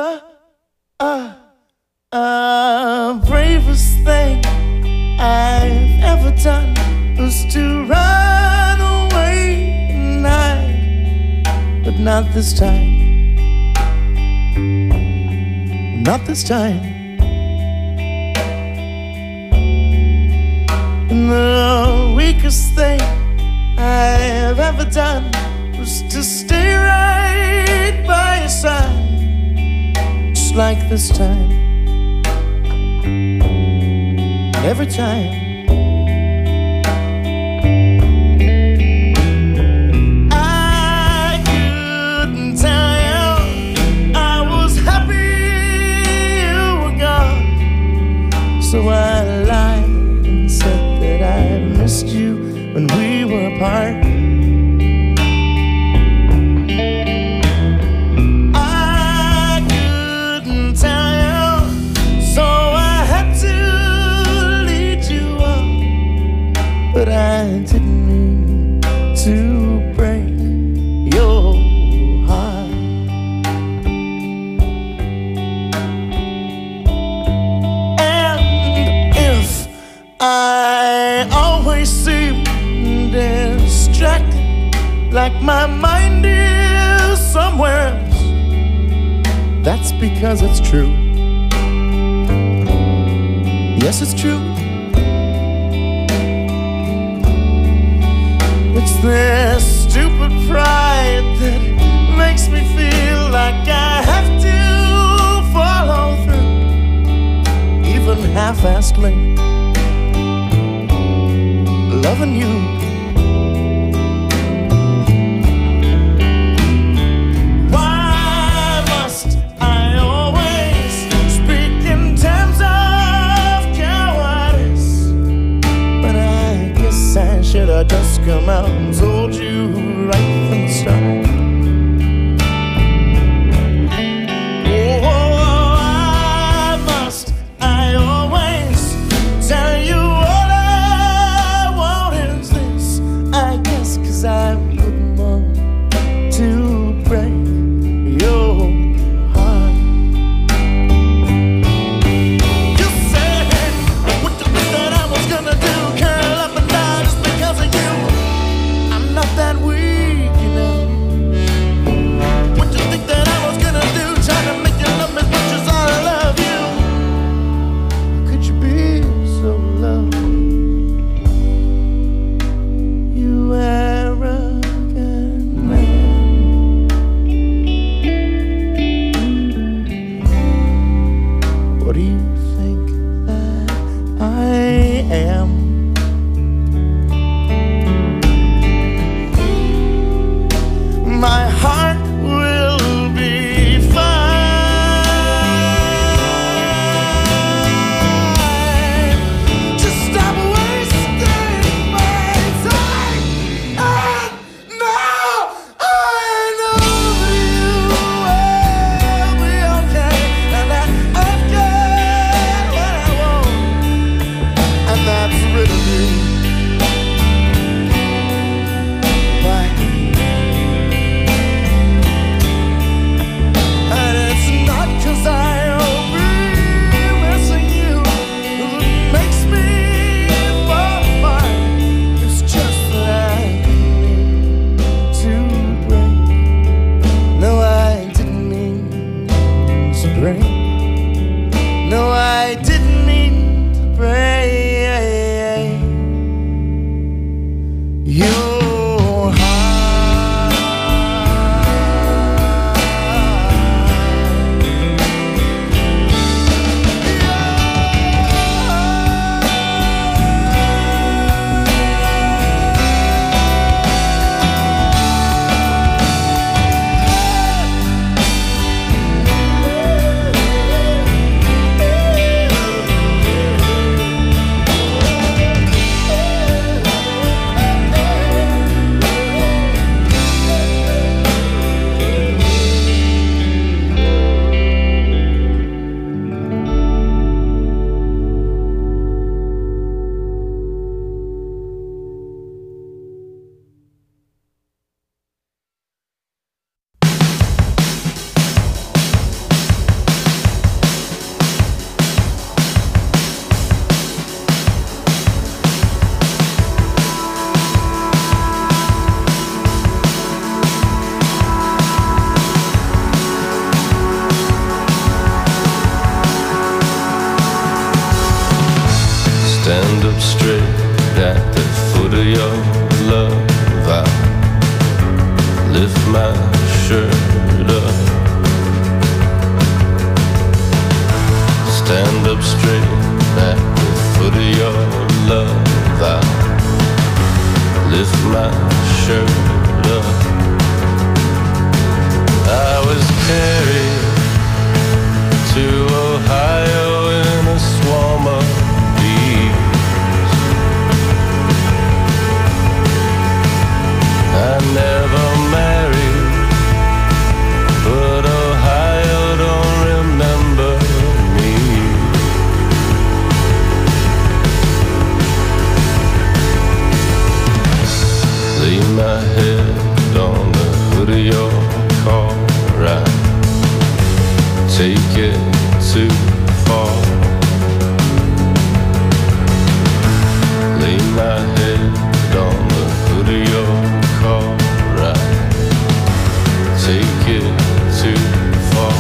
bravest thing I've ever done was to run away and hide, but not this time. Not this time. And the weakest thing I've ever done was to stay right by your side, just like this time. Every time. I couldn't tell you I was happy you were gone, so I lied and said that I missed you when we were apart. I couldn't tell you, so I had to lead you on, but I didn't mean to break your heart. And if I always seem distracted, like my mind is somewhere else, that's because it's true. Yes, it's true. It's this stupid pride that makes me feel like I have to follow through, even half-assedly, loving you. Why must I always speak in terms of cowardice? But I guess I should have just come out and told you right from the start. Why must I always tell you all I want is this? stand up straight at the foot of your love. I lift my shirt up. Stand up straight at the foot of your love. I lift my shirt up. I was carried to Ohio in a swarm of bees. I never married, but Ohio don't remember me. Lay my head on the hood of your car. I take it too far. Lay my head on the hood of your car. I take it too far.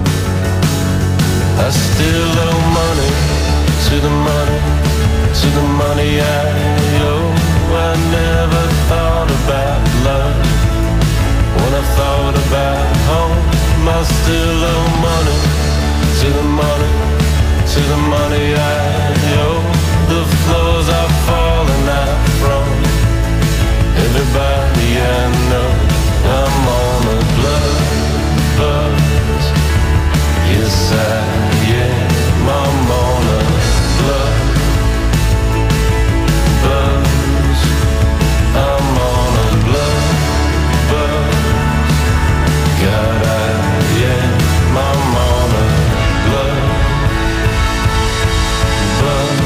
I still owe money to the money, to the money I owe. I never thought about love when I thought about home. I still owe money to the money, to the money I owe. The floors are falling out from everybody I know. I'm on a blood buzz. Yes, I am. I'm on a blood buzz. I'm on a blood buzz. God, I'm on a blood buzz.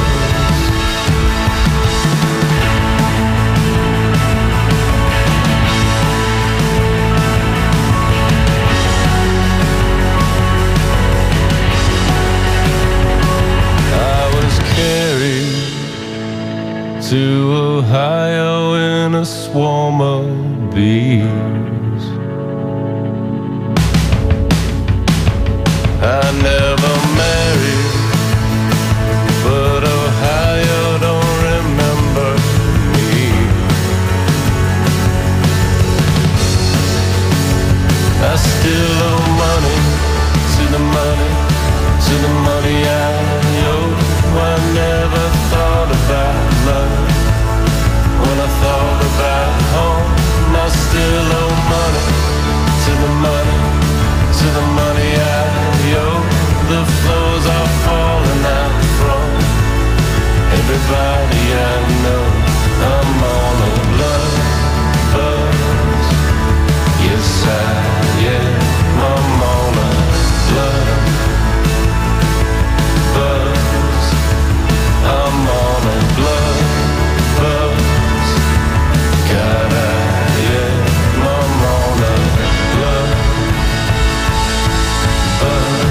I was carried to Ohio in a swarm of bees. I never married, but Ohio don't remember me. I still owe money to the money, to the money I owe. I never thought about love when I thought about home. I still owe money to the money, to the money I owe. The floors are falling out from everybody I know. I'm on a blood buzz. Yes, I am. I'm on a blood buzz. I'm on a blood buzz. God, I am. I'm on a blood buzz.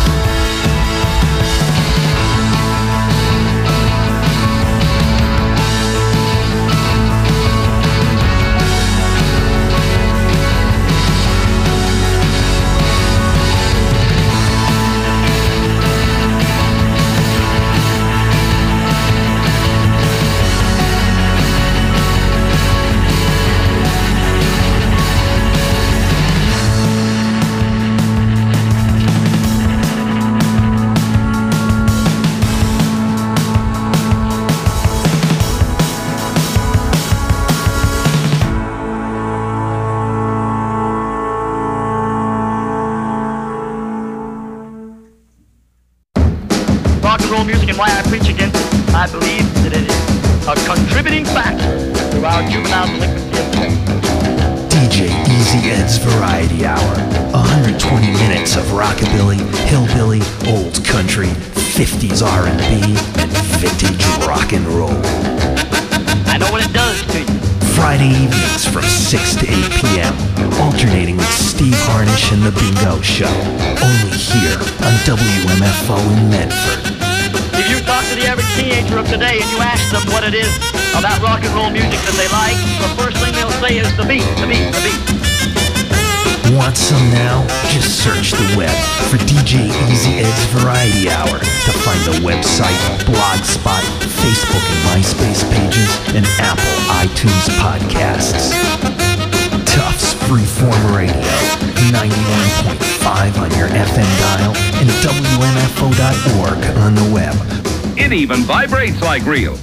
Music and why I preach against it, I believe that it is a contributing factor to our juvenile delinquency of today. DJ Easy Ed's Variety Hour. 120 minutes of rockabilly, hillbilly, old country, 50s R&B, and vintage rock and roll. I know what it does to you. Friday evenings from 6 to 8 p.m. Alternating with Steve Harnish and The Bingo Show. Only here on WMFO in Medford. If you talk to the average teenager of today and you ask them what it is about rock and roll music that they like, the first thing they'll say is the beat, the beat, the beat. Want some now? Just search the web for DJ Easy Ed's Variety Hour to find the website, Blogspot, Facebook and MySpace pages, and Apple iTunes podcasts. Tufts Freeform Radio, 91.5 on your FM dial and WMFO.org on the web. It even vibrates like real.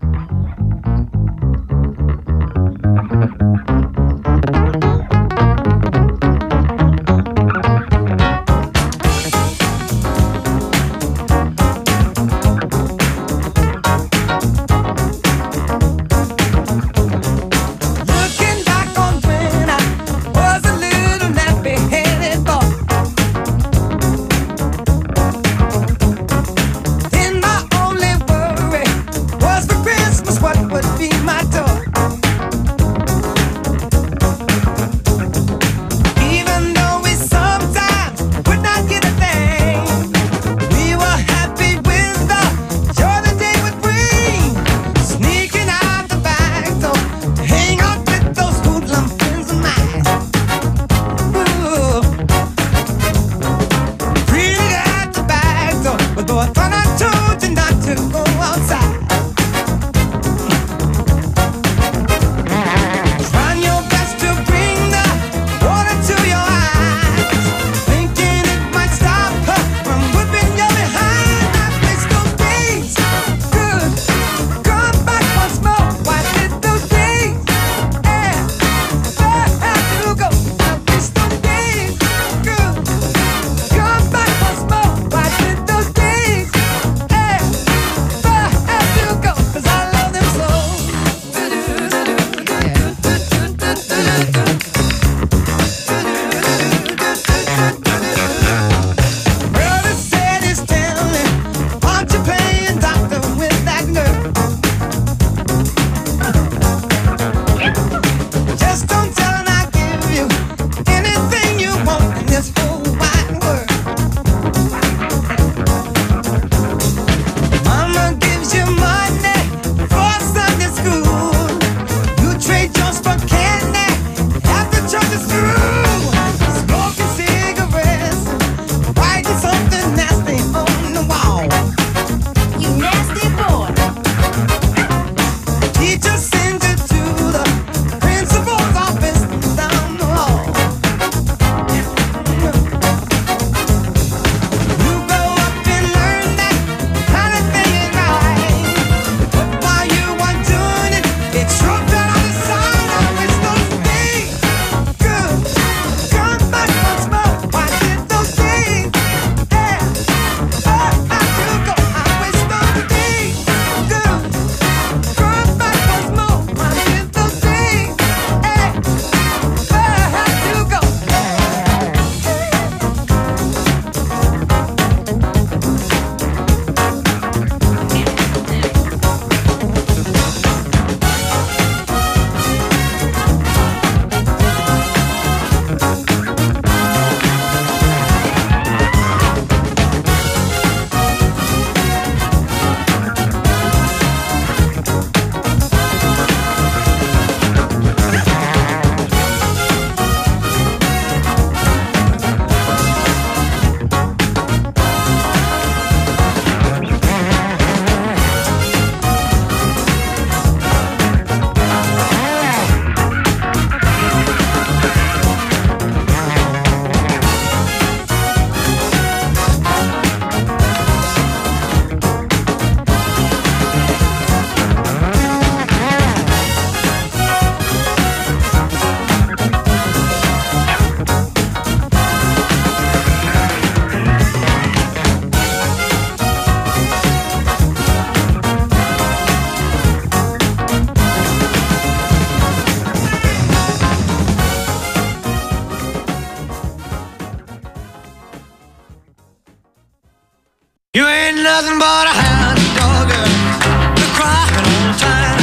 nothing but a hound dog, you're crying all the time.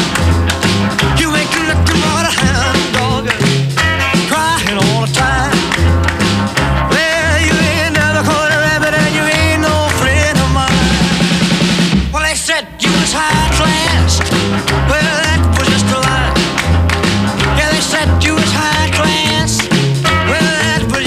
You ain't nothing but a hound dog, crying all the time. Well, you ain't never caught a rabbit and you ain't no friend of mine. Well, they said you was high class. Well, that was just a lie. Yeah, they said you was high class. Well, that was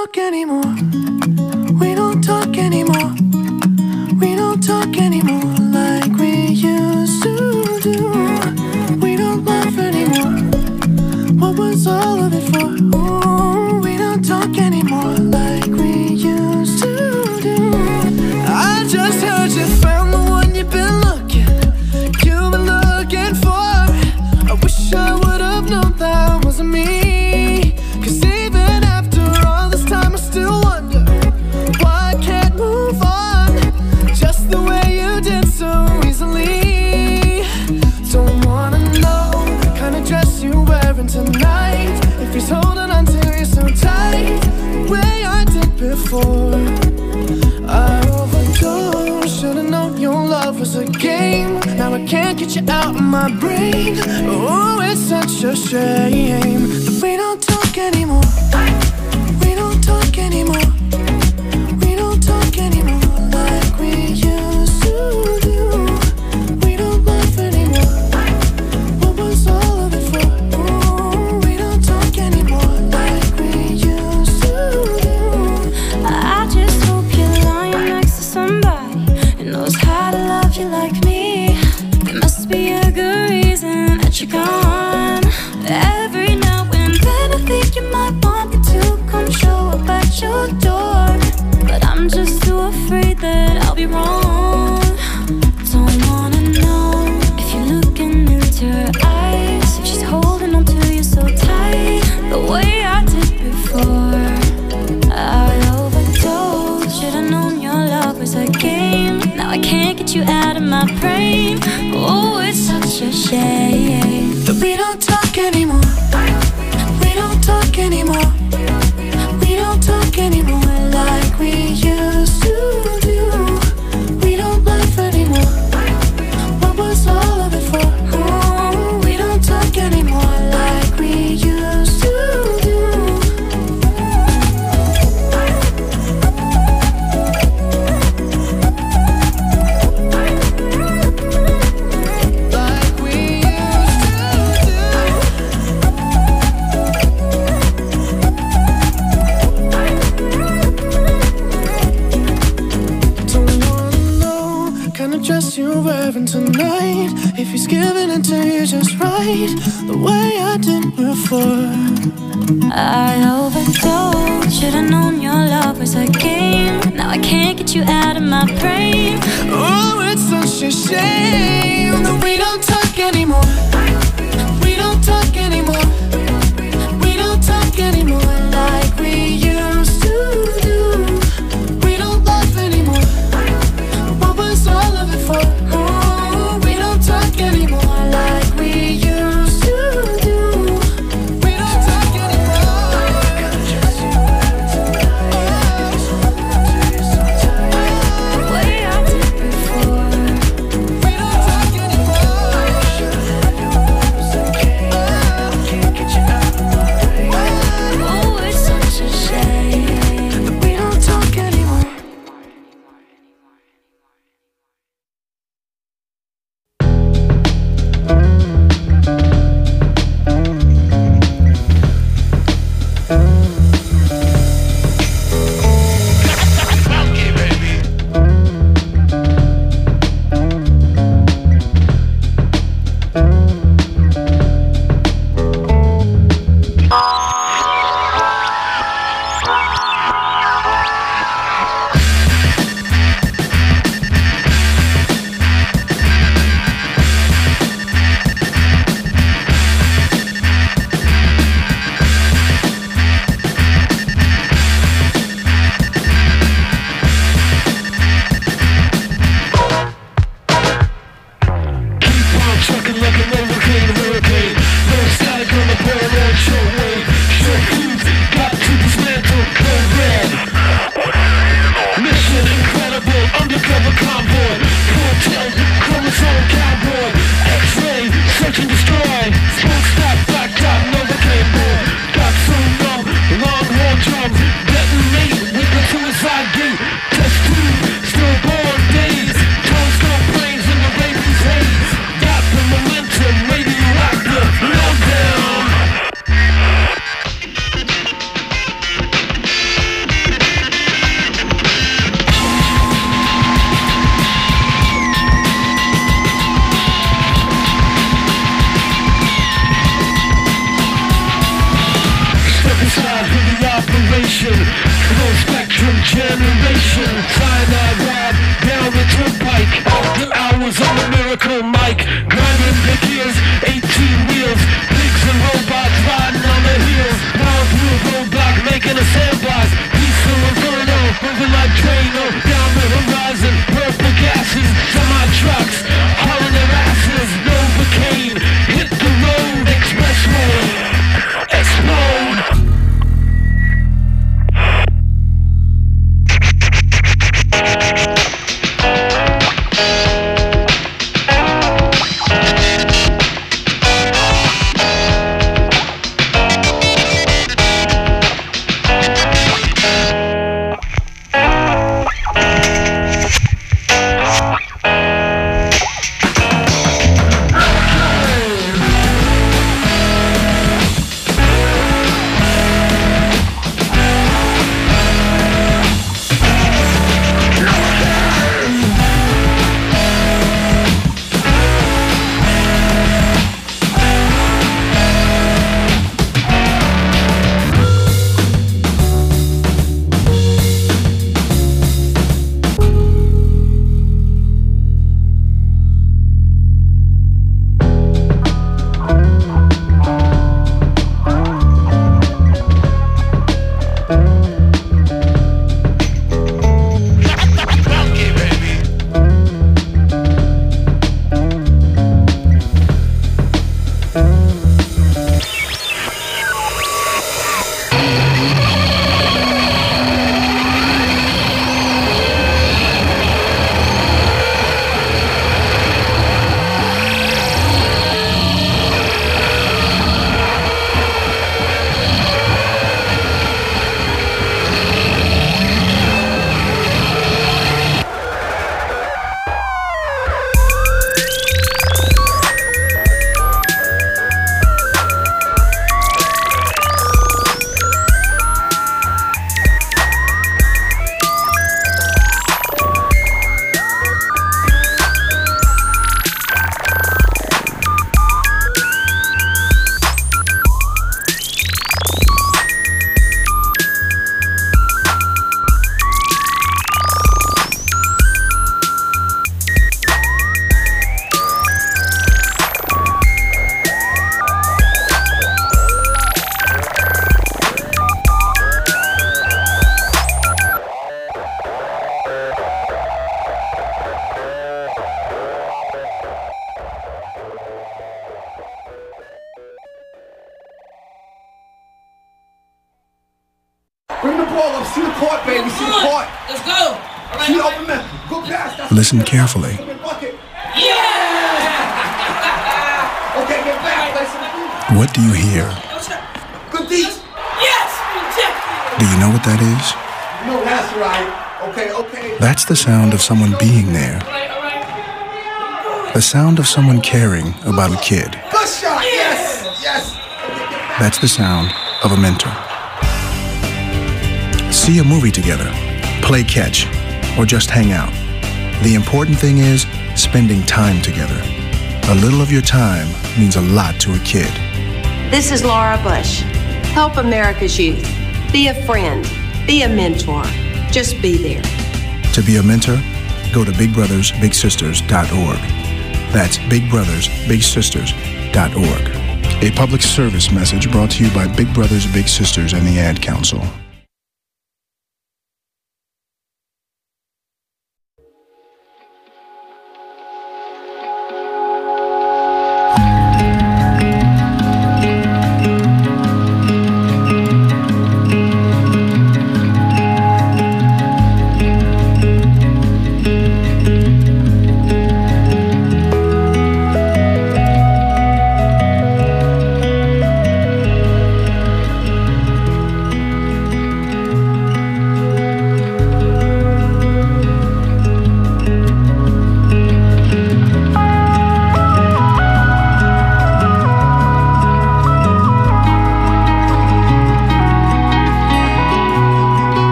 talk anymore. We don't talk anymore. We don't talk anymore like we used to do. We don't laugh anymore. What was all of it for? Ooh, we don't talk anymore like we used to do. I just heard you found the one you've been looking for. I wish I would have known that wasn't me. 'Cause even after all this time I still wonder why I can't move on just the way you did so easily. Don't wanna know the kind of dress you're wearing tonight, if he's holding on to you so tight, the way I did before. I overdosed, should've known your love was a game. Now I can't get you out of my brain. Oh, it's such a shame that we don't talk anymore. We don't talk anymore. We don't talk anymore like we used to do. We don't laugh anymore. What was all of it for? Oh, we don't talk anymore like we used to do. I just hope you're lying next to somebody who knows how to love you like me. There must be a good reason that you're gone. Every now and then I think you might want me to come show up at your door, but I'm just too afraid that I'll be wrong. Don't wanna know if you're looking into her eyes, if she's holding on to you so tight, the way I did before. I overdosed, should've known your love was a game. Now I can't get you out of my brain. Oh, it's such a shame that we don't talk anymore. We don't talk anymore. We don't talk anymore like we used to do. We don't laugh anymore. What was all of it for? Oh, we don't talk anymore like we used to do. Dress you're wearing tonight, if he's giving it to you just right, the way I did before. I overdosed, should've known your love was a game. Now I can't get you out of my brain. Oh, it's such a shame that we don't talk anymore. We don't talk anymore. We don't talk anymore like we used to do. We don't laugh anymore. What was all of it for? Oh, we don't talk anymore like we used to do. We don't talk anymore. The way I did before. We don't talk anymore. trucks, hauling their asses, Novocaine, hit the road, expressway, explode. Bring the ball up, see the court, baby, see the court. Let's go. See the open man. Go past. Listen carefully. Yeah! Okay, get back. Play some. What do you hear? Good deep. Yes! Do you know what that is? No, that's right. Okay. That's the sound of someone being there. The sound of someone caring about a kid. Good shot. Yes. That's the sound of a mentor. See a movie together, play catch, or just hang out. The important thing is spending time together. A little of your time means a lot to a kid. This is Laura Bush. Help America's youth. Be a friend. Be a mentor. Just be there. To be a mentor, go to bigbrothersbigsisters.org. That's bigbrothersbigsisters.org. A public service message brought to you by Big Brothers Big Sisters and the Ad Council.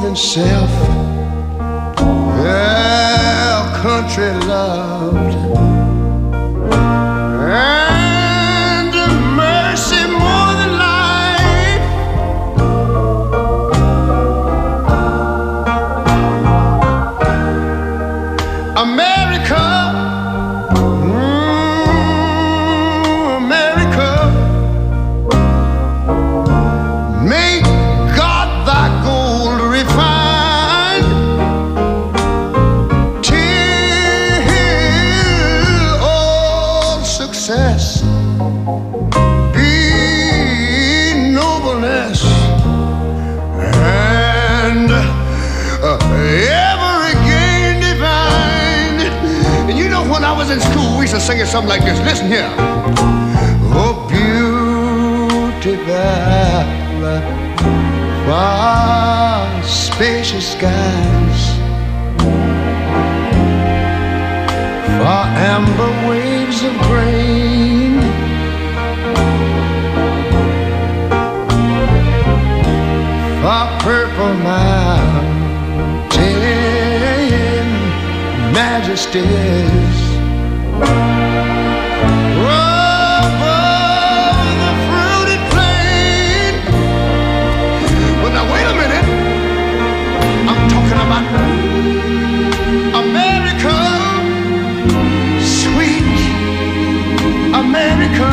than self. Well, country loved and mercy more than life. America, America, make God thy gold refined, till all success be nobleness, and every gain divine. And you know, when I was in school, we used to sing it something like this. Listen here. Oh, beauty valley, far spacious skies, far amber waves of grain, far purple mountain majesties. Above the fruited plain. But now wait a minute, I'm talking about America, sweet America.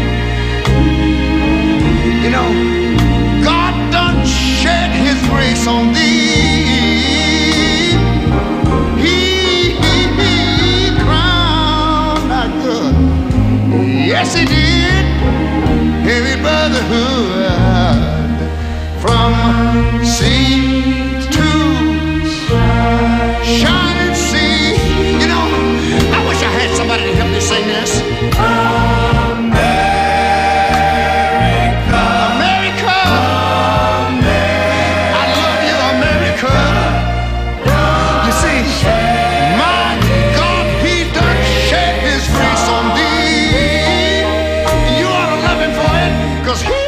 You know, God done shed his grace on thee. He crowned thy good. Yes, he did. Heavy brotherhood from sea to shining sea. You know, I wish I had somebody to help me sing this. America, America, I love you, America. You see, my God, he done shed his grace on thee. You ought to love him for it, 'cause he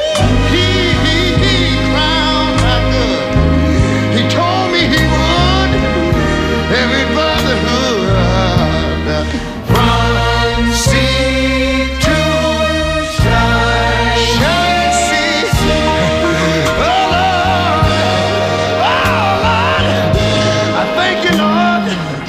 crowned my good. He told me he would. Every brotherhood from sea to shining sea. Oh Lord, I thank you, Lord.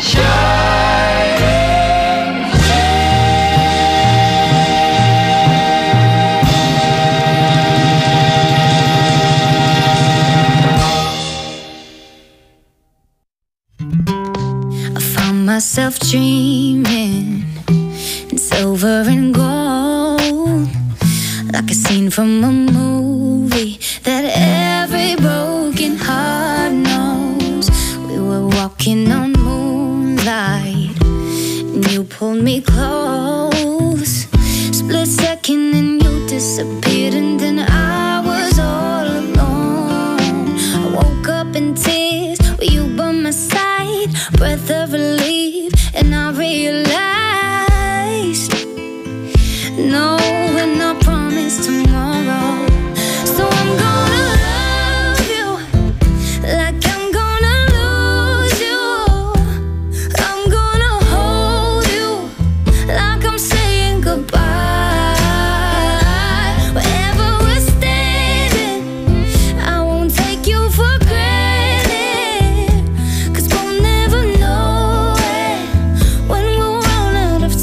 I found myself dreaming in silver and gold, like a scene from a movie that every broken heart knows. We were walking on moonlight, and you pulled me close. Split second and you disappeared, and then I was all alone. I woke up in tears with you by my side, breath of relief, and I realized no, we're not promised tomorrow. So I'm gonna love you like I'm gonna lose you. I'm gonna hold you like I'm saying goodbye. Wherever we're standing, I won't take you for granted, 'cause we'll never know it when we'll run out of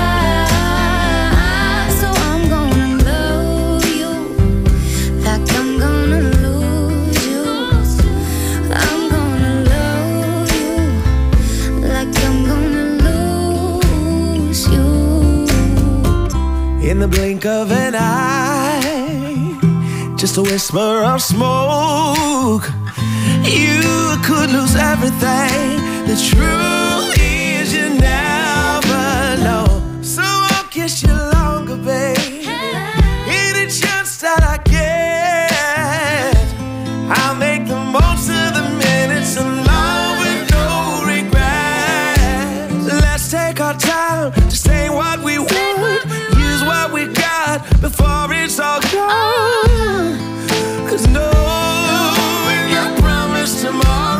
time. So I'm gonna love you like I'm gonna lose you. I'm gonna love you like I'm gonna lose you. In the blink of an eye, just a whisper of smoke, you could lose everything. The truth is you never know. So I'll kiss you longer, babe. Any chance that I get, I'll make the most of the minutes alone with no regrets. Let's take our time to say what we want, use what we got before it's all gone. 'Cause knowing you promised tomorrow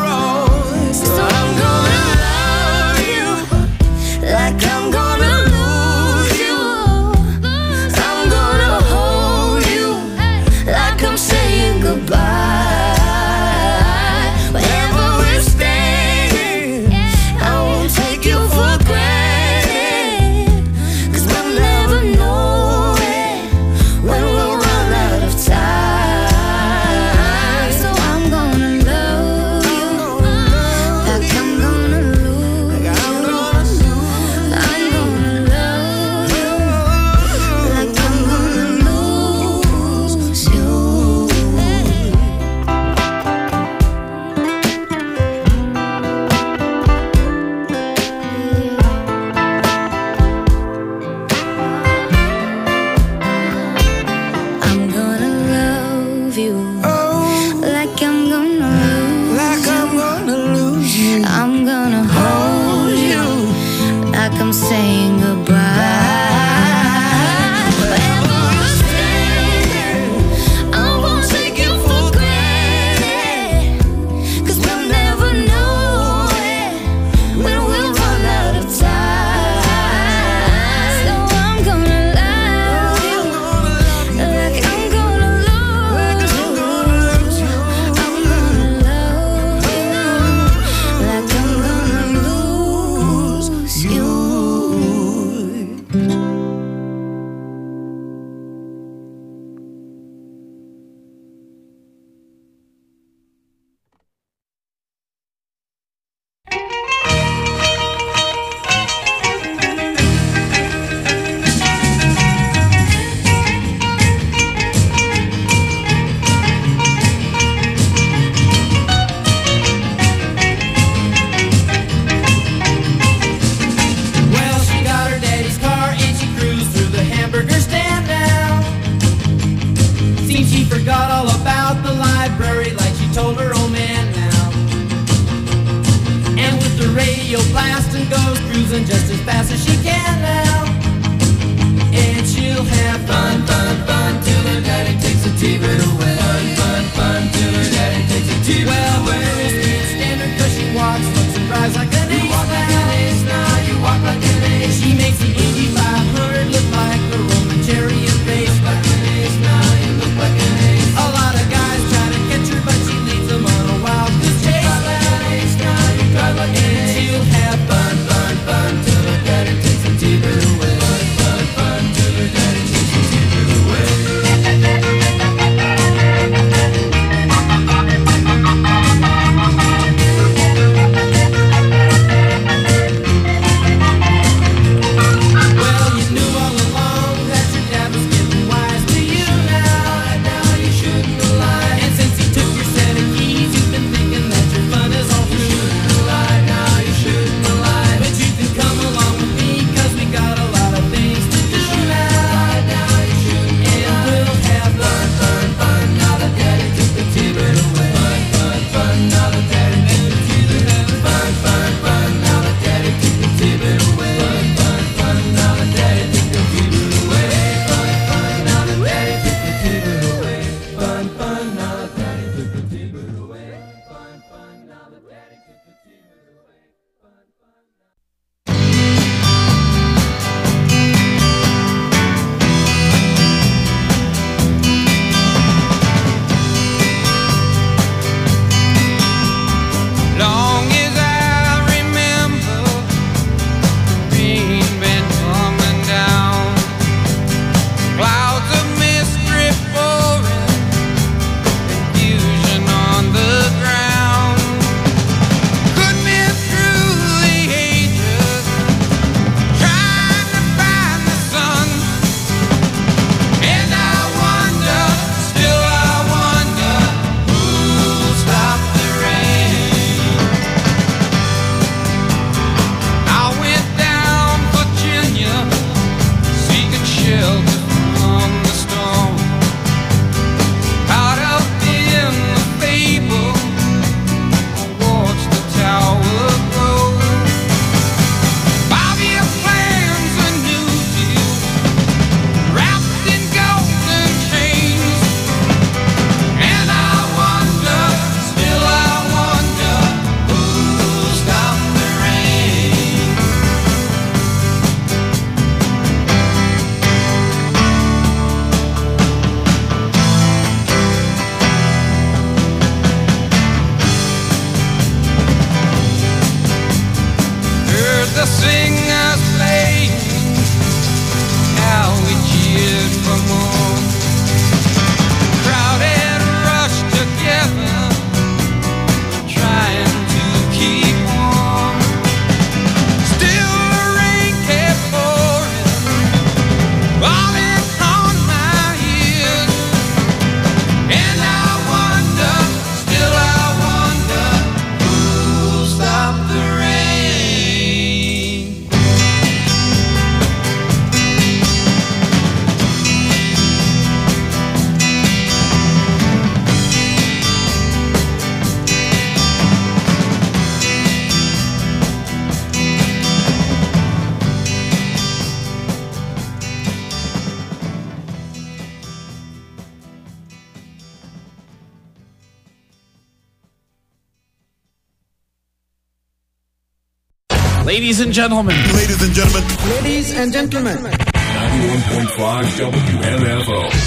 Ladies and gentlemen. Ladies and gentlemen. Ladies and gentlemen. 91.5 WMFO.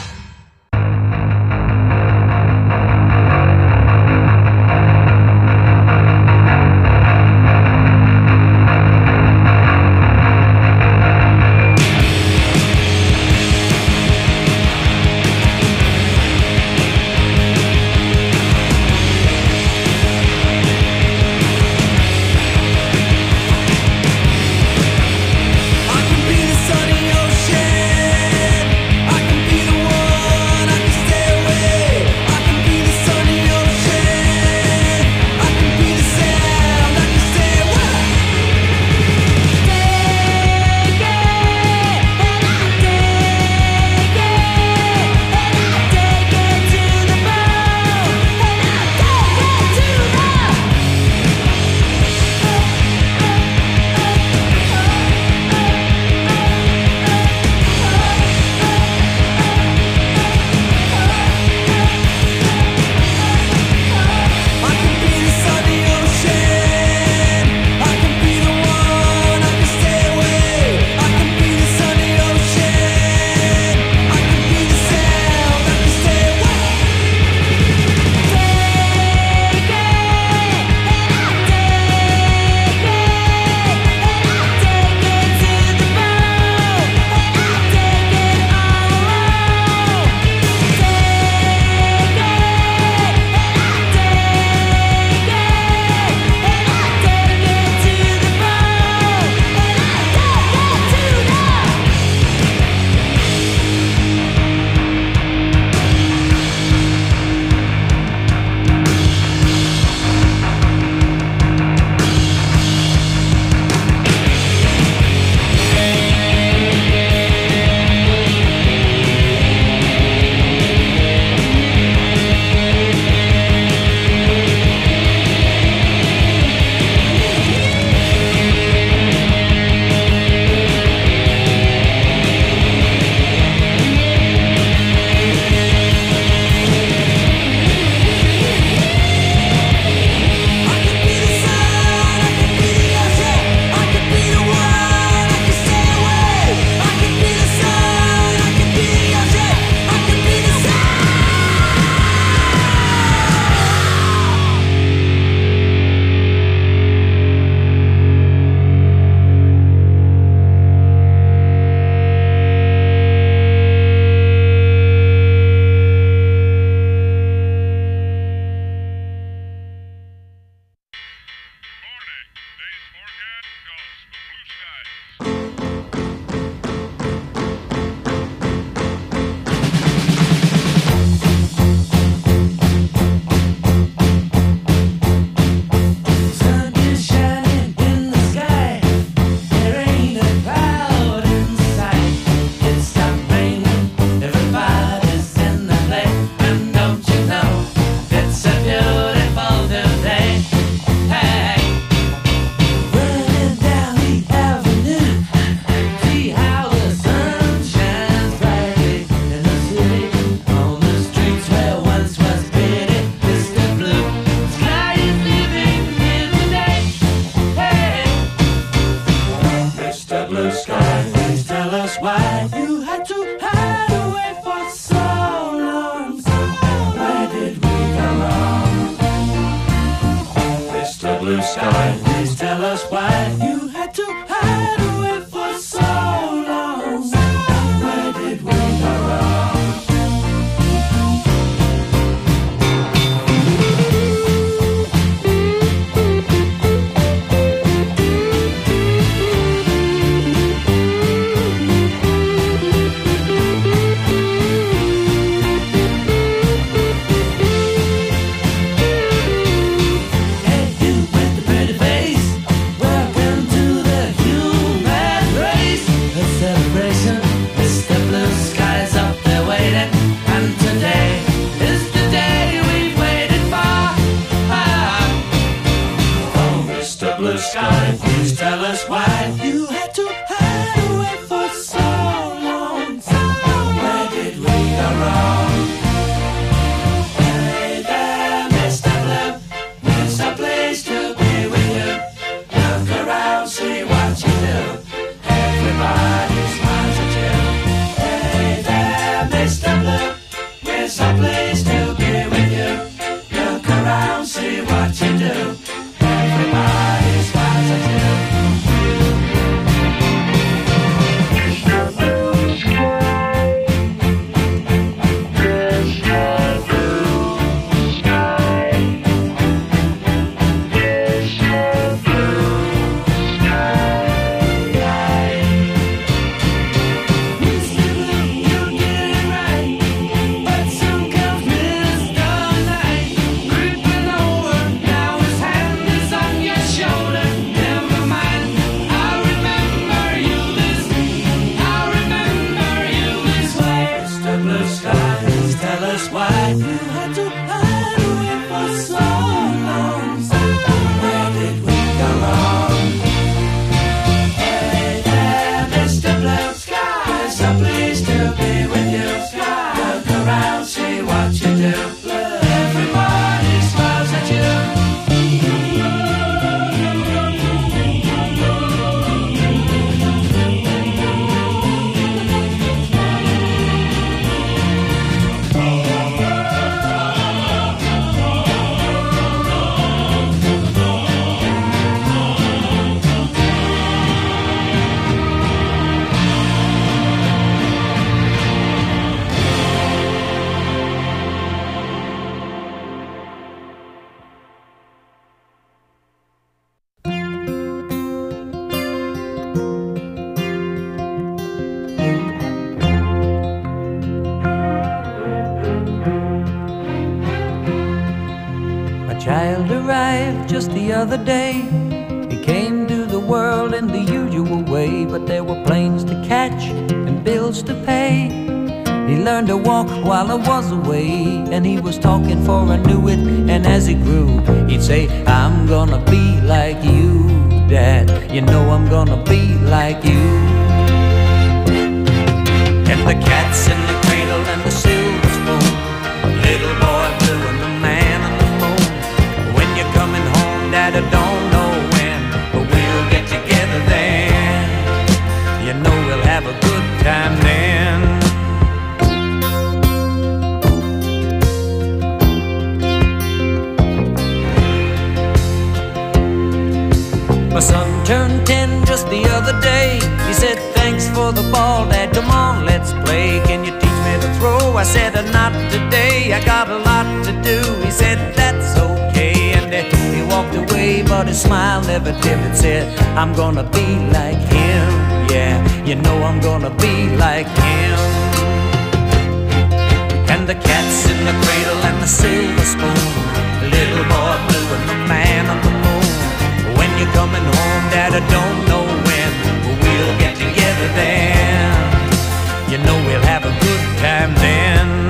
blue sky. Please tell us why you had to hide away for so long. Where did we go wrong? Blue sky, please tell us why you had to hide away for so long. Where did we go wrong? Hey there, Mr. Blue, it's a place to be with you. Look around. child arrived just the other day. He came to the world in the usual way, but there were planes to catch and bills to pay. He learned to walk while I was away, and he was talking for I knew it. And as he grew, he'd say, I'm gonna be like you, Dad. You know I'm gonna be like you. And the cat's in the cradle and the silver spoon, little boy blue and the man on the moon. When you're coming home, Dad, I don't know when, but we'll get together then. You know we'll have a good time then. My son turned 10 just the other day. He said, thanks for the ball, Dad, come on, let's play. Can you teach me to throw? I said, not today, I got a lot to do. He said, that's okay, and he walked away, but his smile never dimmed. Said, I'm gonna be like him, yeah, you know I'm gonna be like him. And the cat's in the cradle and the silver spoon, the little boy blue and the man on the moon. When you're coming home, Dad, I don't know when, but we'll get together then. You know we'll have a good time then.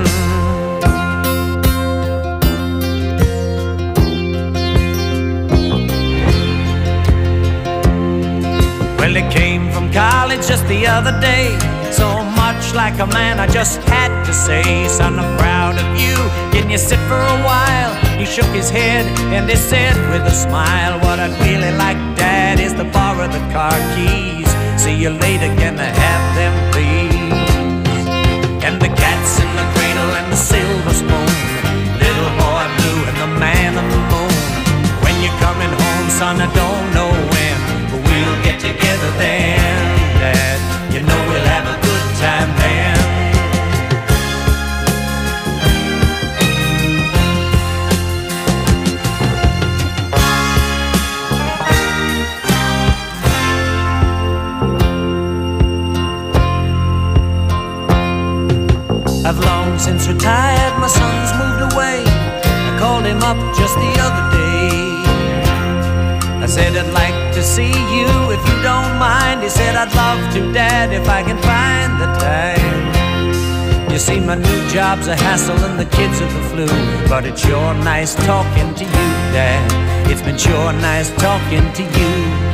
Well, he came from college just the other day. So much like a man, I just had to say, son, I'm proud of you. Can you sit for a while? He shook his head and he said with a smile, what I'd really like, Dad, is to borrow the car keys. See you later, can I have them, please? And the cat's in the cradle and the silver spoon, little boy blue and the man on the moon. When you're coming home, son, I don't know when, but we'll get together then, Dad. You know we'll have a good time then. I've long since retired, my son's moved away. I called him up just the other day. I said, I'd like to see you if you don't mind. He said, I'd love to, Dad, if I can find the time. You see, my new job's a hassle and the kids are the flu, but it's sure nice talking to you, Dad. It's been sure nice talking to you.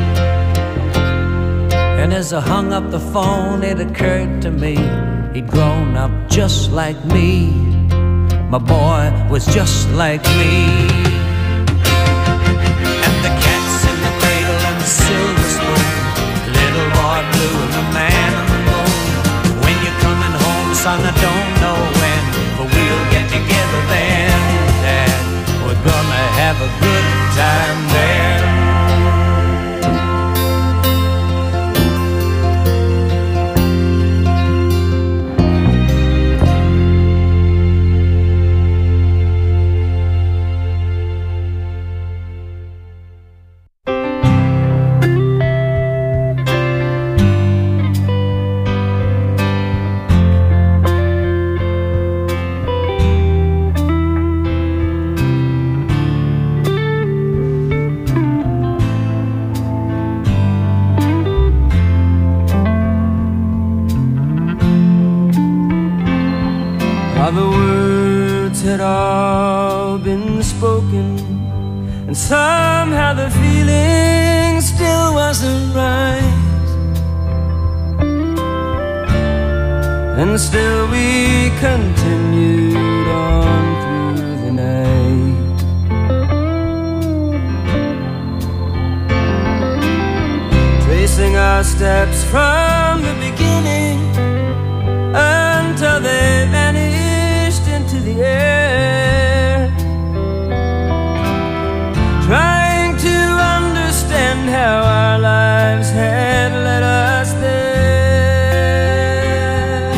And as I hung up the phone, it occurred to me, he'd grown up just like me. My boy was just like me. And the cat's in the cradle and the silver spoon, little boy blue and the man on the moon. When you're coming home, son, I don't know when, but we'll get together then, Dad. We're gonna have a good time then. The words had all been spoken, and somehow the feeling still wasn't right. And still we continued on through the night. Tracing our steps from the beginning until they vanished into the air, trying to understand how our lives had led us there.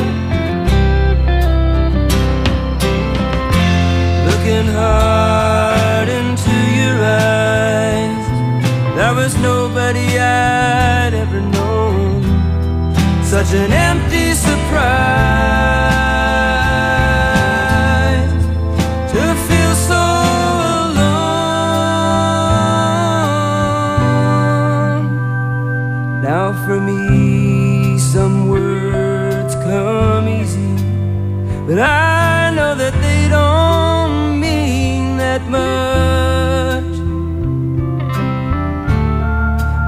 Looking hard into your eyes, there was nobody I'd ever known, such an empty surprise. To feel so alone.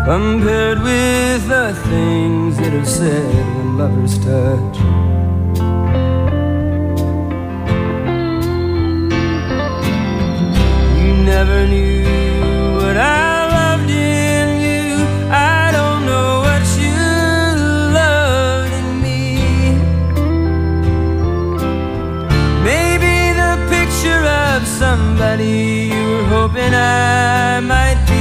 compared with the things that are said when lovers touch. You never knew what I loved in you. I don't know what you loved in me. Maybe the picture of somebody you were hoping I might be